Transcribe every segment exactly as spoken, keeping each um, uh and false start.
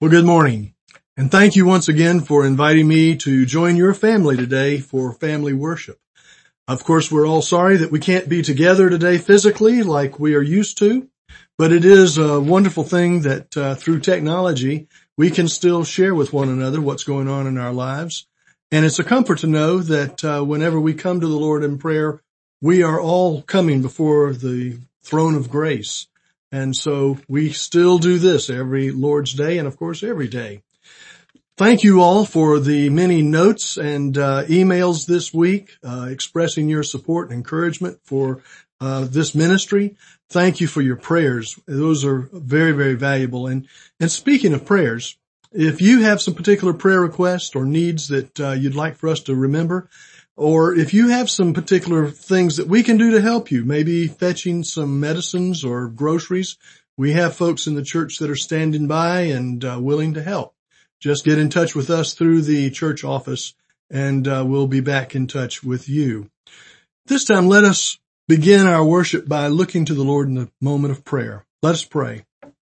Well, good morning, and thank you once again for inviting me to join your family today for family worship. Of course, we're all sorry that we can't be together today physically like we are used to, but it is a wonderful thing that uh, through technology we can still share with one another what's going on in our lives. And it's a comfort to know that uh, whenever we come to the Lord in prayer, we are all coming before the throne of grace. And so we still do this every Lord's Day and, of course, every day. Thank you all for the many notes and uh, emails this week uh, expressing your support and encouragement for uh, this ministry. Thank you for your prayers. Those are very, very valuable. And, and speaking of prayers, if you have some particular prayer requests or needs that uh, you'd like for us to remember, or if you have some particular things that we can do to help you, maybe fetching some medicines or groceries, we have folks in the church that are standing by and uh, willing to help. Just get in touch with us through the church office, and uh, we'll be back in touch with you. This time, let us begin our worship by looking to the Lord in a moment of prayer. Let us pray.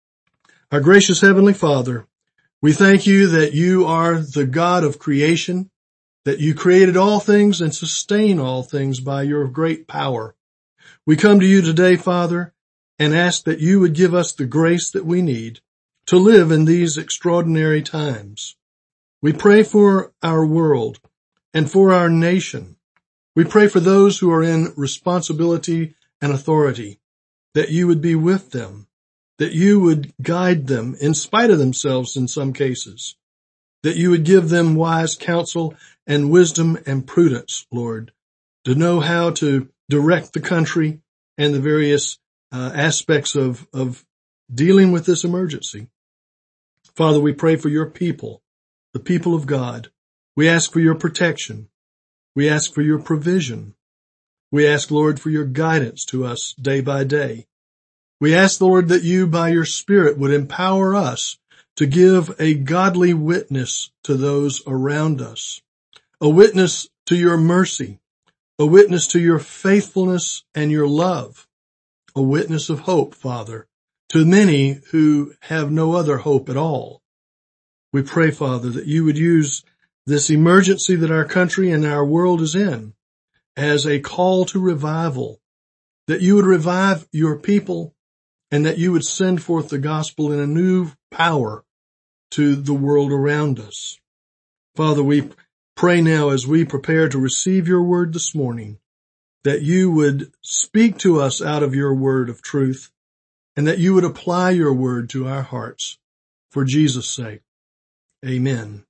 Our gracious Heavenly Father, we thank you that you are the God of creation, that you created all things and sustain all things by your great power. We come to you today, Father, and ask that you would give us the grace that we need to live in these extraordinary times. We pray for our world and for our nation. We pray for those who are in responsibility and authority, that you would be with them, that you would guide them in spite of themselves in some cases, that you would give them wise counsel and wisdom and prudence, Lord, to know how to direct the country and the various uh, aspects of, of dealing with this emergency. Father, we pray for your people, the people of God. We ask for your protection. We ask for your provision. We ask, Lord, for your guidance to us day by day. We ask, Lord, that you, by your Spirit, would empower us to give a godly witness to those around us, a witness to your mercy, a witness to your faithfulness and your love, a witness of hope, Father, to many who have no other hope at all. We pray, Father, that you would use this emergency that our country and our world is in as a call to revival, that you would revive your people and that you would send forth the gospel in a new power to the world around us. Father, we pray now as we prepare to receive your word this morning, that you would speak to us out of your word of truth, and that you would apply your word to our hearts for Jesus' sake. Amen.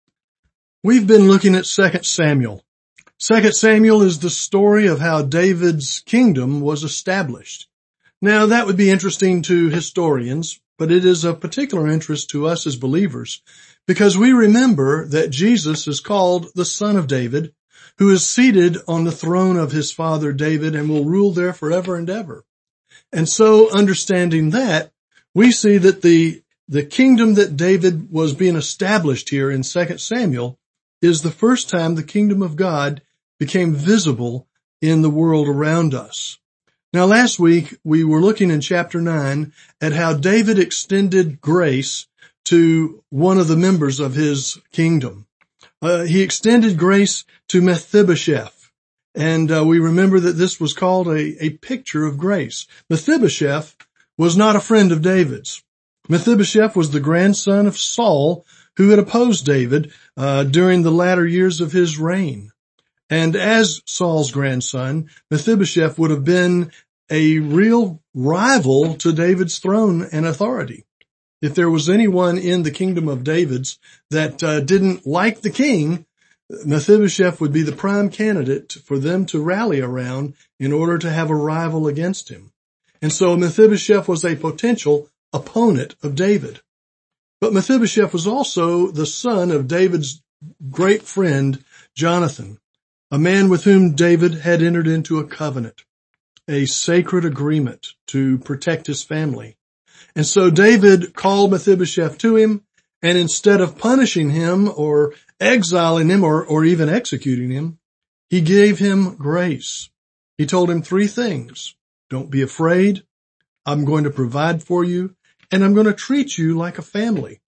We've been looking at Second Samuel. Second Samuel is the story of how David's kingdom was established. Now, that would be interesting to historians, but it is of particular interest to us as believers because we remember that Jesus is called the Son of David, who is seated on the throne of his father David and will rule there forever and ever. And so, understanding that, we see that the, the kingdom that David was being established here in Second Samuel is the first time the kingdom of God became visible in the world around us. Now, last week, we were looking in chapter nine at how David extended grace to one of the members of his kingdom. Uh, he extended grace to Mephibosheth. And uh, we remember that this was called a, a picture of grace. Mephibosheth was not a friend of David's. Mephibosheth was the grandson of Saul, who had opposed David uh, during the latter years of his reign. And as Saul's grandson, Mephibosheth would have been a real rival to David's throne and authority. If there was anyone in the kingdom of David's that uh, didn't like the king, Mephibosheth would be the prime candidate for them to rally around in order to have a rival against him. And so Mephibosheth was a potential opponent of David. But Mephibosheth was also the son of David's great friend, Jonathan, a man with whom David had entered into a covenant, a sacred agreement to protect his family. And so David called Mephibosheth to him, and instead of punishing him or exiling him or, or even executing him, he gave him grace. He told him three things. Don't be afraid. I'm going to provide for you, and I'm going to treat you like a family.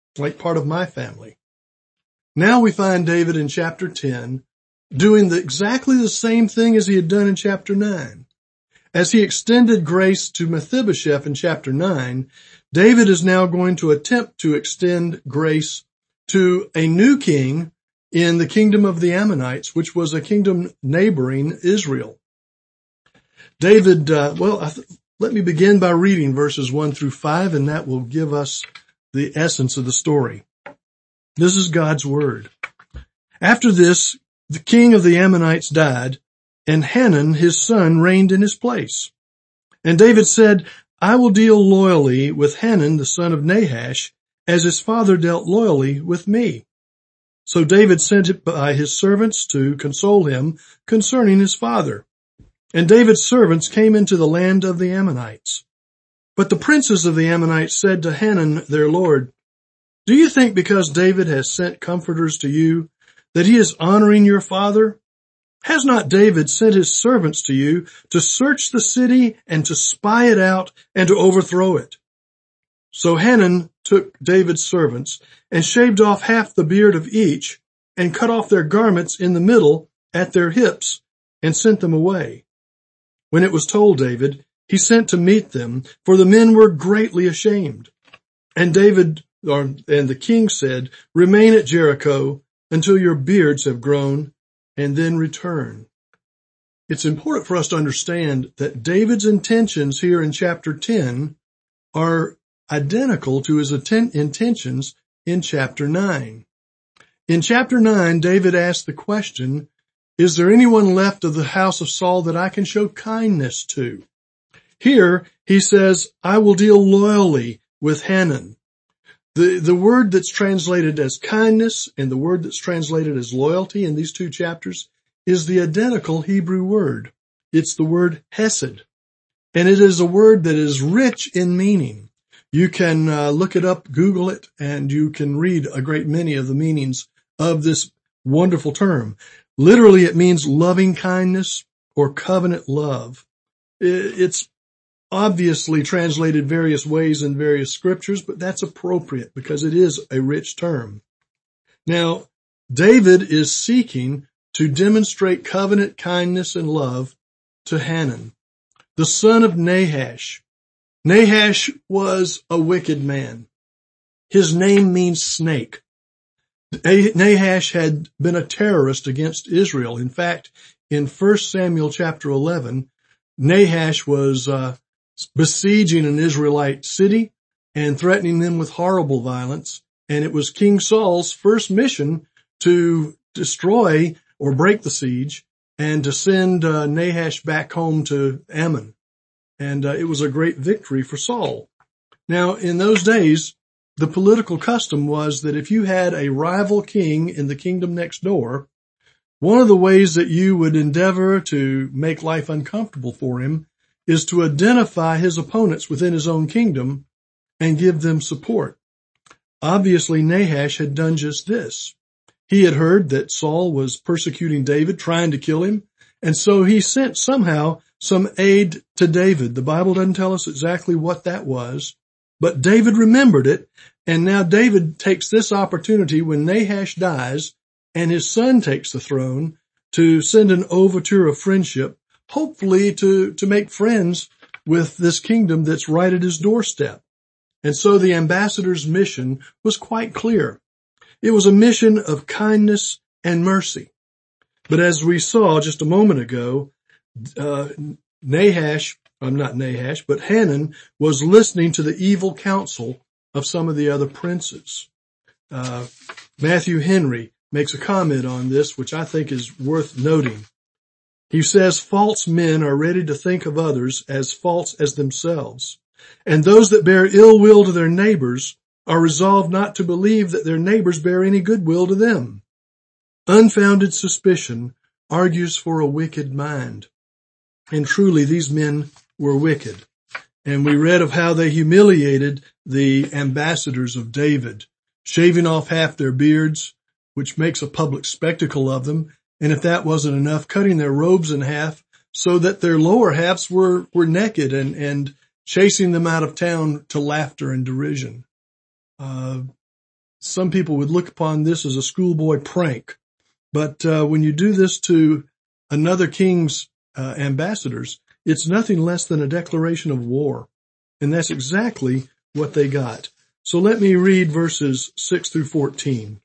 like part of my family. Now we find David in chapter ten doing the, exactly the same thing as he had done in chapter nine. As he extended grace to Mephibosheth in chapter nine, David is now going to attempt to extend grace to a new king in the kingdom of the Ammonites, which was a kingdom neighboring Israel. David, uh, well, I th- let me begin by reading verses one through five, and that will give us the essence of the story. This is God's word. After this, the king of the Ammonites died, and Hanun, his son, reigned in his place. And David said, I will deal loyally with Hanun, the son of Nahash, as his father dealt loyally with me. So David sent it by his servants to console him concerning his father. And David's servants came into the land of the Ammonites. But the princes of the Ammonites said to Hanun, their lord, Do you think because David has sent comforters to you that he is honoring your father? Has not David sent his servants to you to search the city and to spy it out and to overthrow it? So Hanun took David's servants and shaved off half the beard of each and cut off their garments in the middle at their hips and sent them away. When it was told David, he sent to meet them, for the men were greatly ashamed. And David, or, and the king said, Remain at Jericho until your beards have grown, and then return. It's important for us to understand that David's intentions here in chapter ten are identical to his atten- intentions in chapter nine. In chapter nine, David asked the question, Is there anyone left of the house of Saul that I can show kindness to? Here, he says, I will deal loyally with Hanun. The, the word that's translated as kindness and the word that's translated as loyalty in these two chapters is the identical Hebrew word. It's the word hesed. And it is a word that is rich in meaning. You can uh, look it up, Google it, and you can read a great many of the meanings of this wonderful term. Literally, it means loving kindness or covenant love. It's obviously translated various ways in various scriptures, but that's appropriate because it is a rich term. Now, David is seeking to demonstrate covenant kindness and love to Hanun, the son of Nahash. Nahash was a wicked man. His name means snake. Nahash had been a terrorist against Israel. In fact, in First Samuel chapter eleven, Nahash was uh, besieging an Israelite city and threatening them with horrible violence. And it was King Saul's first mission to destroy or break the siege and to send uh, Nahash back home to Ammon. And uh, it was a great victory for Saul. Now, in those days, the political custom was that if you had a rival king in the kingdom next door, one of the ways that you would endeavor to make life uncomfortable for him is to identify his opponents within his own kingdom and give them support. Obviously, Nahash had done just this. He had heard that Saul was persecuting David, trying to kill him, and so he sent somehow some aid to David. The Bible doesn't tell us exactly what that was, but David remembered it, and now David takes this opportunity when Nahash dies and his son takes the throne to send an overture of friendship, hopefully to, to make friends with this kingdom that's right at his doorstep. And so the ambassador's mission was quite clear. It was a mission of kindness and mercy. But as we saw just a moment ago, uh, Nahash, I'm not Nahash, but Hanun was listening to the evil counsel of some of the other princes. Uh, Matthew Henry makes a comment on this, which I think is worth noting. He says, false men are ready to think of others as false as themselves, and those that bear ill will to their neighbors are resolved not to believe that their neighbors bear any good will to them. Unfounded suspicion argues for a wicked mind. And truly, these men were wicked. And we read of how they humiliated the ambassadors of David, shaving off half their beards, which makes a public spectacle of them. And if that wasn't enough, cutting their robes in half so that their lower halves were, were naked and, and chasing them out of town to laughter and derision. Uh, some people would look upon this as a schoolboy prank. But uh, when you do this to another king's uh, ambassadors, it's nothing less than a declaration of war. And that's exactly what they got. So let me read verses six through fourteen.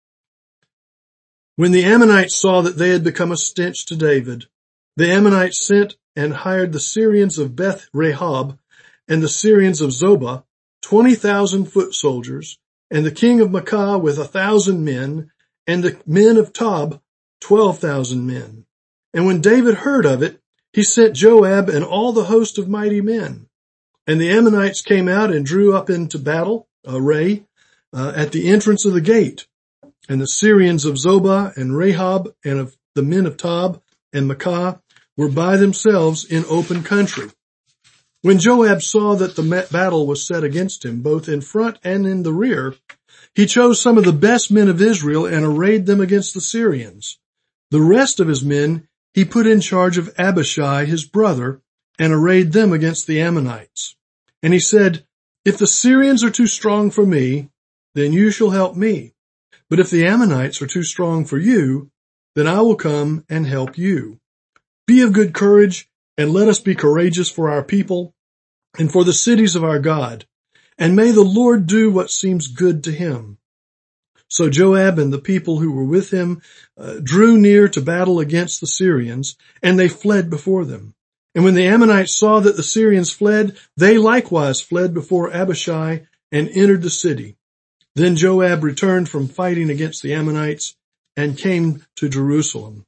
When the Ammonites saw that they had become a stench to David, the Ammonites sent and hired the Syrians of Beth Rehob and the Syrians of Zobah, twenty thousand foot soldiers, and the king of Maacah with a thousand men, and the men of Tob, twelve thousand men. And when David heard of it, he sent Joab and all the host of mighty men. And the Ammonites came out and drew up into battle array uh, at the entrance of the gate. And the Syrians of Zobah and Rehob and of the men of Tob and Maacah were by themselves in open country. When Joab saw that the battle was set against him, both in front and in the rear, he chose some of the best men of Israel and arrayed them against the Syrians. The rest of his men he put in charge of Abishai, his brother, and arrayed them against the Ammonites. And he said, if the Syrians are too strong for me, then you shall help me. But if the Ammonites are too strong for you, then I will come and help you. Be of good courage, and let us be courageous for our people and for the cities of our God. And may the Lord do what seems good to him. So Joab and the people who were with him uh, drew near to battle against the Syrians, and they fled before them. And when the Ammonites saw that the Syrians fled, they likewise fled before Abishai and entered the city. Then Joab returned from fighting against the Ammonites and came to Jerusalem.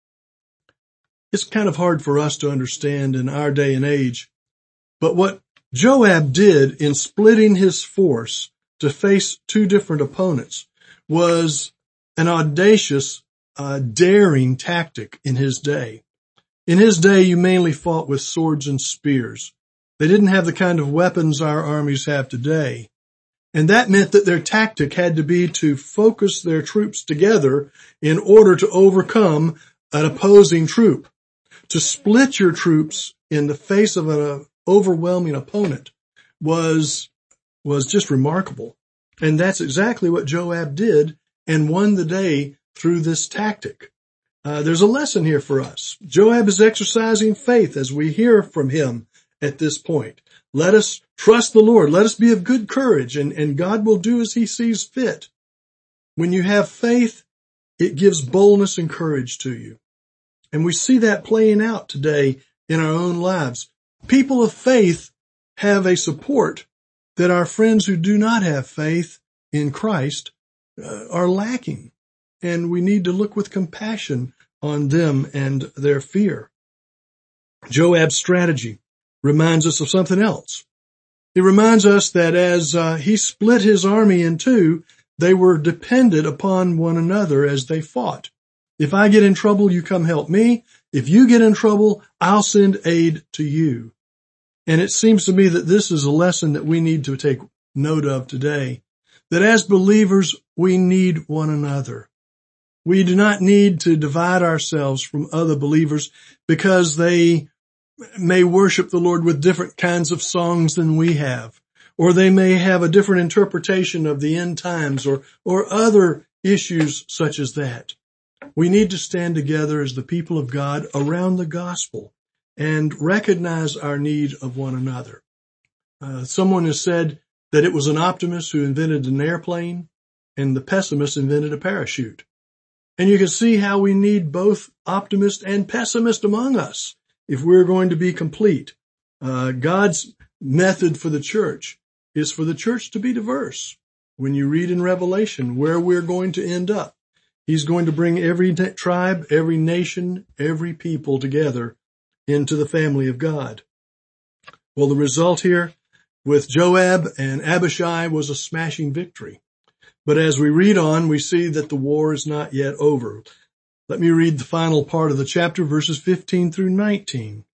It's kind of hard for us to understand in our day and age, but what Joab did in splitting his force to face two different opponents was an audacious, uh, daring tactic in his day. In his day, you mainly fought with swords and spears. They didn't have the kind of weapons our armies have today. And that meant that their tactic had to be to focus their troops together in order to overcome an opposing troop. To split your troops in the face of an overwhelming opponent was, was just remarkable. And that's exactly what Joab did and won the day through this tactic. Uh, there's a lesson here for us. Joab is exercising faith as we hear from him at this point. Let us trust the Lord. Let us be of good courage, and, and God will do as he sees fit. When you have faith, it gives boldness and courage to you. And we see that playing out today in our own lives. People of faith have a support that our friends who do not have faith in Christ uh, are lacking. And we need to look with compassion on them and their fear. Joab's strategy reminds us of something else. It reminds us that as uh, he split his army in two, they were dependent upon one another as they fought. If I get in trouble, you come help me. If you get in trouble, I'll send aid to you. And it seems to me that this is a lesson that we need to take note of today, that as believers, we need one another. We do not need to divide ourselves from other believers because they may worship the Lord with different kinds of songs than we have, or they may have a different interpretation of the end times or, or other issues such as that. We need to stand together as the people of God around the gospel and recognize our need of one another. Uh, someone has said that it was an optimist who invented an airplane and the pessimist invented a parachute. And you can see how we need both optimist and pessimist among us if we're going to be complete. Uh, God's method for the church is for the church to be diverse. When you read in Revelation where we're going to end up, he's going to bring every tribe, every nation, every people together into the family of God. Well, the result here with Joab and Abishai was a smashing victory. But as we read on, we see that the war is not yet over. Let me read the final part of the chapter, verses fifteen through nineteen.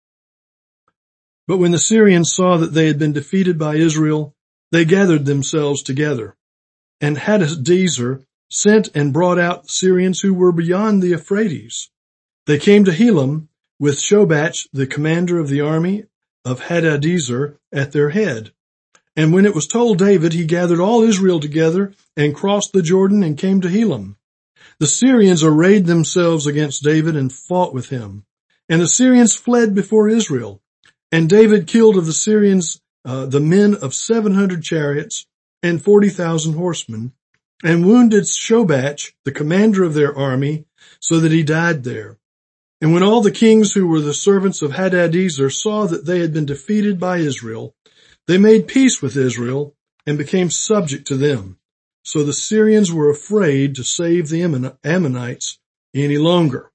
But when the Syrians saw that they had been defeated by Israel, they gathered themselves together. And Hadadezer sent and brought out the Syrians who were beyond the Euphrates. They came to Helam with Shobach, the commander of the army of Hadadezer, at their head. And when it was told David, he gathered all Israel together and crossed the Jordan and came to Helam. The Syrians arrayed themselves against David and fought with him. And the Syrians fled before Israel. And David killed of the Syrians uh, the men of seven hundred chariots and forty thousand horsemen, and wounded Shobach, the commander of their army, so that he died there. And when all the kings who were the servants of Hadadezer saw that they had been defeated by Israel, they made peace with Israel and became subject to them. So the Syrians were afraid to save the Ammonites any longer.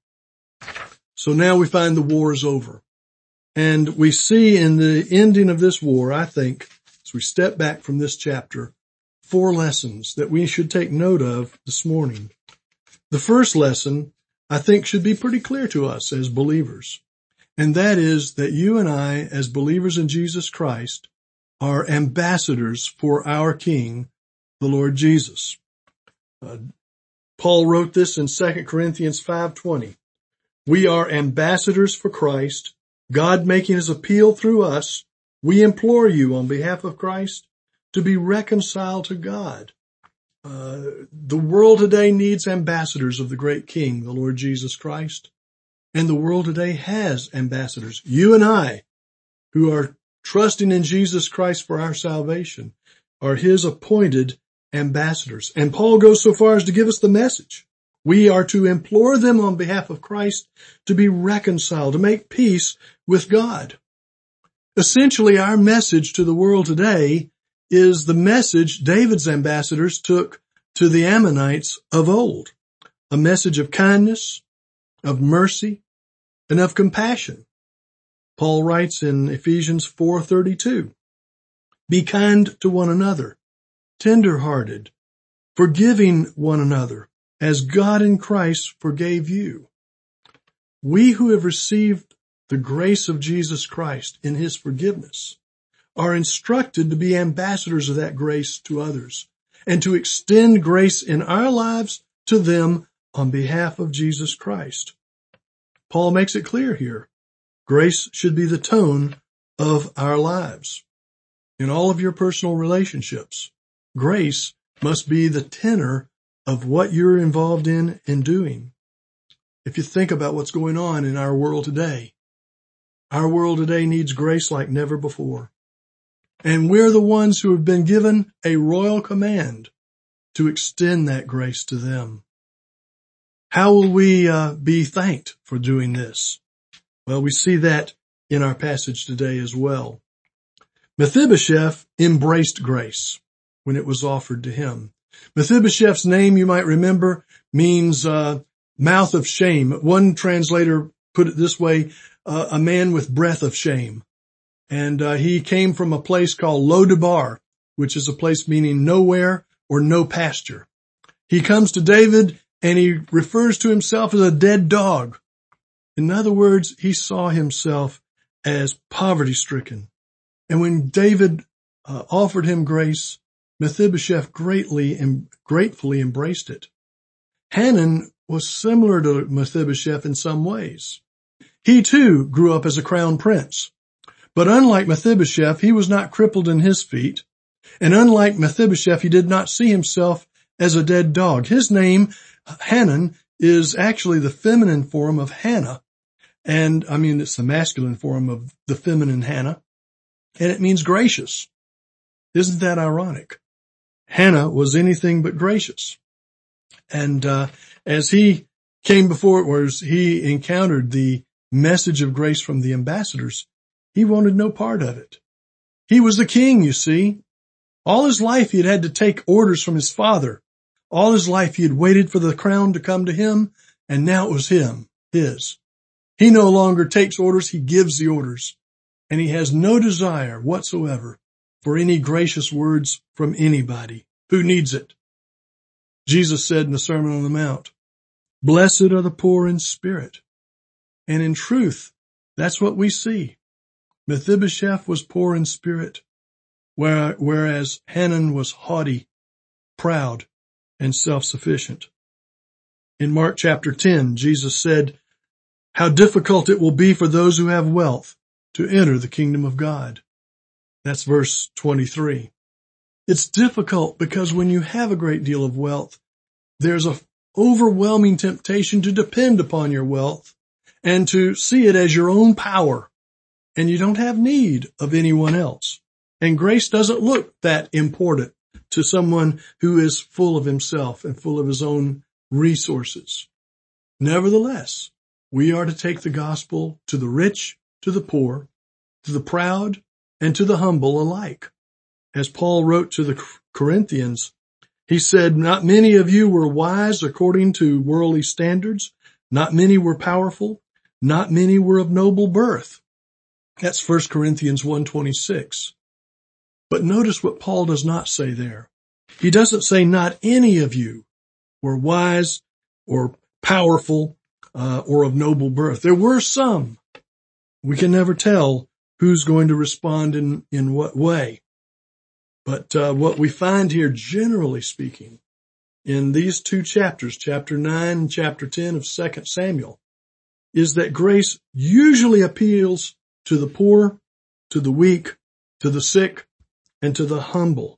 So now we find the war is over. And we see in the ending of this war, I think, as we step back from this chapter, four lessons that we should take note of this morning. The first lesson, I think, should be pretty clear to us as believers. And that is that you and I, as believers in Jesus Christ, are ambassadors for our King, the Lord Jesus. Uh, Paul wrote this in Second Corinthians five twenty. We are ambassadors for Christ, God making his appeal through us. We implore you on behalf of Christ to be reconciled to God. Uh, the world today needs ambassadors of the great King, the Lord Jesus Christ. And the world today has ambassadors. You and I, who are trusting in Jesus Christ for our salvation, are his appointed ambassadors. And Paul goes so far as to give us the message. We are to implore them on behalf of Christ to be reconciled, to make peace with God. Essentially, our message to the world today is the message David's ambassadors took to the Ammonites of old. A message of kindness, of mercy, and of compassion. Paul writes in Ephesians four thirty-two, be kind to one another, tender-hearted, forgiving one another, as God in Christ forgave you. We who have received the grace of Jesus Christ in his forgiveness are instructed to be ambassadors of that grace to others and to extend grace in our lives to them on behalf of Jesus Christ. Paul makes it clear here. Grace should be the tone of our lives. In all of your personal relationships, grace must be the tenor of what you're involved in and doing. If you think about what's going on in our world today, our world today needs grace like never before. And we're the ones who have been given a royal command to extend that grace to them. How will we uh, be thanked for doing this? Well, we see that in our passage today as well. Mephibosheth embraced grace when it was offered to him. Mephibosheth's name, you might remember, means uh, mouth of shame. One translator put it this way, uh, a man with breath of shame. And uh, he came from a place called Lodebar, which is a place meaning nowhere or no pasture. He comes to David and he refers to himself as a dead dog. In other words, he saw himself as poverty-stricken. And when David uh, offered him grace, Mephibosheth greatly and gratefully embraced it. Hanan was similar to Mephibosheth in some ways. He too grew up as a crown prince. But unlike Mephibosheth, he was not crippled in his feet. And unlike Mephibosheth, he did not see himself as a dead dog. His name, Hanan, is actually the feminine form of Hannah. And, I mean, it's the masculine form of the feminine Hannah. And it means gracious. Isn't that ironic? Hannah was anything but gracious. And uh as he came before it, or as he encountered the message of grace from the ambassadors, he wanted no part of it. He was the king, you see. All his life he had had to take orders from his father. All his life he had waited for the crown to come to him, and now it was him, his. He no longer takes orders, he gives the orders. And he has no desire whatsoever for any gracious words from anybody. Who needs it? Jesus said in the Sermon on the Mount, blessed are the poor in spirit. And in truth, that's what we see. Mephibosheth was poor in spirit, whereas Hanan was haughty, proud, and self-sufficient. In Mark chapter ten, Jesus said, how difficult it will be for those who have wealth to enter the kingdom of God. That's verse twenty-three. It's difficult because when you have a great deal of wealth, there's a overwhelming temptation to depend upon your wealth and to see it as your own power, and you don't have need of anyone else. And grace doesn't look that important to someone who is full of himself and full of his own resources. Nevertheless, we are to take the gospel to the rich, to the poor, to the proud, and to the humble alike. As Paul wrote to the Corinthians, he said, "Not many of you were wise according to worldly standards. Not many were powerful. Not many were of noble birth." That's First Corinthians one twenty-six. But notice what Paul does not say there. He doesn't say not any of you were wise or powerful uh, or of noble birth. There were some. We can never tell who's going to respond in, in what way. But uh, what we find here, generally speaking, in these two chapters, chapter nine and chapter ten of Second Samuel, is that grace usually appeals to the poor, to the weak, to the sick, and to the humble.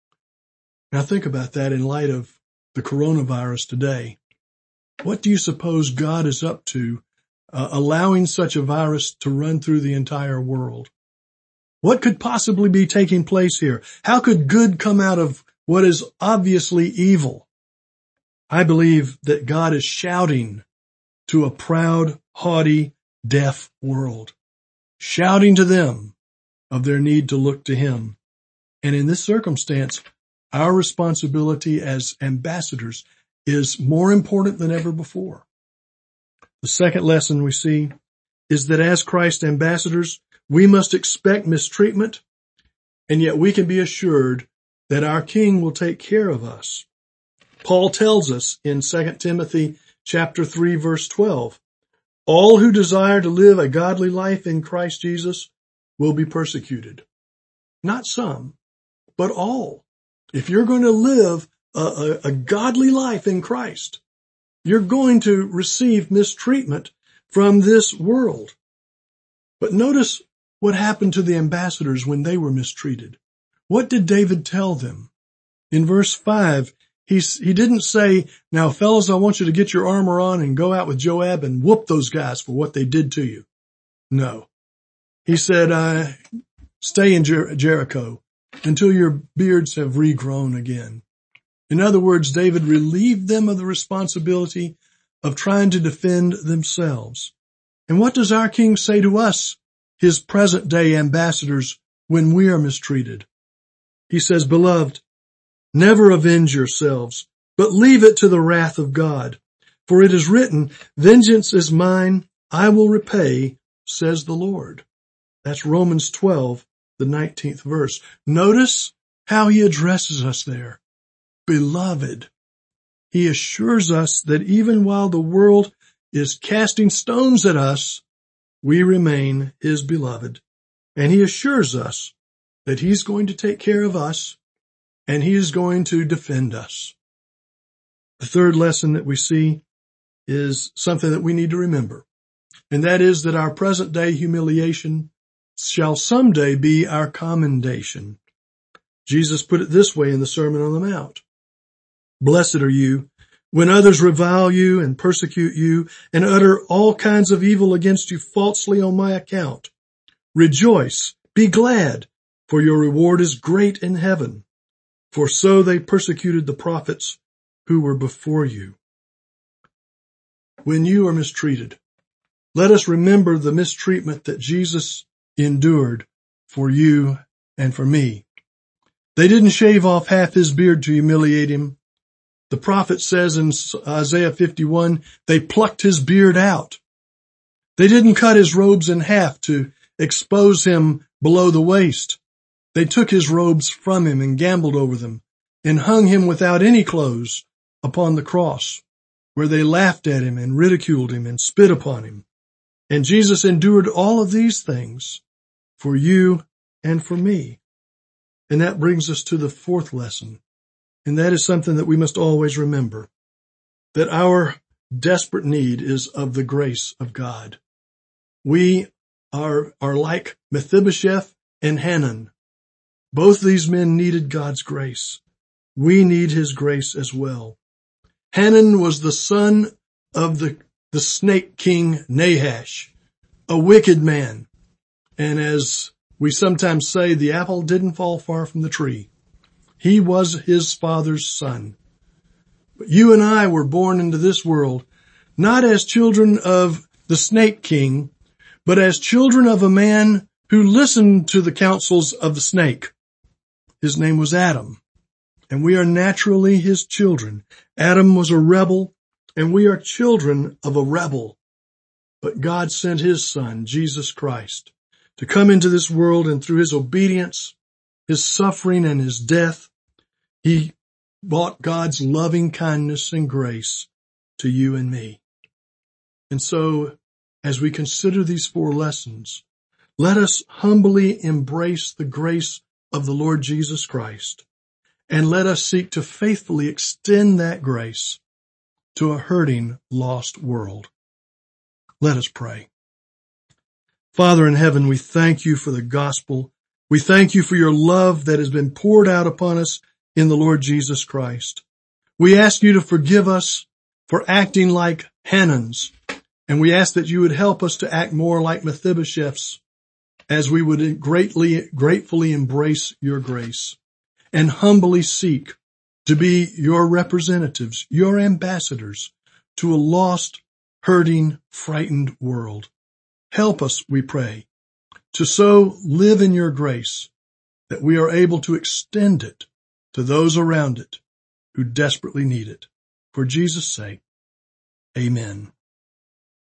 Now think about that in light of the coronavirus today. What do you suppose God is up to, uh, allowing such a virus to run through the entire world? What could possibly be taking place here? How could good come out of what is obviously evil? I believe that God is shouting to a proud, haughty, deaf world, shouting to them of their need to look to Him. And in this circumstance, our responsibility as ambassadors is more important than ever before. The second lesson we see is that as Christ ambassadors, we must expect mistreatment, and yet we can be assured that our King will take care of us. Paul tells us in Second Timothy chapter three, verse twelve, all who desire to live a godly life in Christ Jesus will be persecuted. Not some, but all. If you're going to live a, a, a godly life in Christ, you're going to receive mistreatment from this world. But notice what happened to the ambassadors when they were mistreated. What did David tell them? In verse five, he, he didn't say, now fellas, I want you to get your armor on and go out with Joab and whoop those guys for what they did to you. No. He said, uh, stay in Jer- Jericho until your beards have regrown again. In other words, David relieved them of the responsibility of trying to defend themselves. And what does our King say to us, His present-day ambassadors, when we are mistreated? He says, beloved, never avenge yourselves, but leave it to the wrath of God. For it is written, vengeance is mine, I will repay, says the Lord. That's Romans twelve, the nineteenth verse. Notice how he addresses us there. Beloved. He assures us that even while the world is casting stones at us, we remain His beloved. And He assures us that He's going to take care of us and He is going to defend us. The third lesson that we see is something that we need to remember, and that is that our present day humiliation shall someday be our commendation. Jesus put it this way in the Sermon on the Mount. Blessed are you when others revile you and persecute you and utter all kinds of evil against you falsely on my account. Rejoice, be glad, for your reward is great in heaven. For so they persecuted the prophets who were before you. When you are mistreated, let us remember the mistreatment that Jesus endured for you and for me. They didn't shave off half His beard to humiliate Him. The prophet says in Isaiah fifty-one, they plucked His beard out. They didn't cut His robes in half to expose Him below the waist. They took His robes from Him and gambled over them and hung Him without any clothes upon the cross, where they laughed at Him and ridiculed Him and spit upon Him. And Jesus endured all of these things for you and for me. And that brings us to the fourth lesson. And that is something that we must always remember, that our desperate need is of the grace of God. We are, are like Mephibosheth and Hanan. Both these men needed God's grace. We need his grace as well. Hanan was the son of the, the snake king Nahash, a wicked man. And as we sometimes say, the apple didn't fall far from the tree. He was his father's son. But you and I were born into this world, not as children of the snake king, but as children of a man who listened to the counsels of the snake. His name was Adam, and we are naturally his children. Adam was a rebel, and we are children of a rebel. But God sent his son, Jesus Christ, to come into this world, and through his obedience, his suffering, and his death, he brought God's loving kindness and grace to you and me. And so, as we consider these four lessons, let us humbly embrace the grace of the Lord Jesus Christ, and let us seek to faithfully extend that grace to a hurting, lost world. Let us pray. Father in heaven, we thank you for the gospel. We thank you for your love that has been poured out upon us in the Lord Jesus Christ. We ask you to forgive us for acting like Hanans, and we ask that you would help us to act more like Mephibosheths, as we would greatly, gratefully embrace your grace and humbly seek to be your representatives, your ambassadors to a lost, hurting, frightened world. Help us, we pray, to so live in your grace that we are able to extend it to those around it who desperately need it. For Jesus' sake, amen.